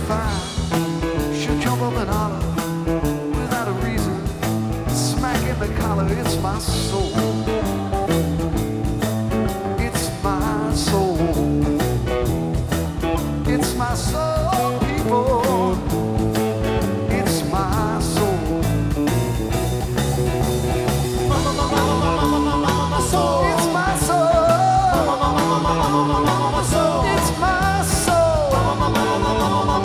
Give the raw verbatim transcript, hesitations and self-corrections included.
fine. She'll jump up and holler without a reason. Smack in the collar, it's my soul. It's my soul. It's my soul, people. It's my soul. My, my, my, my, my, my, my, my, my soul.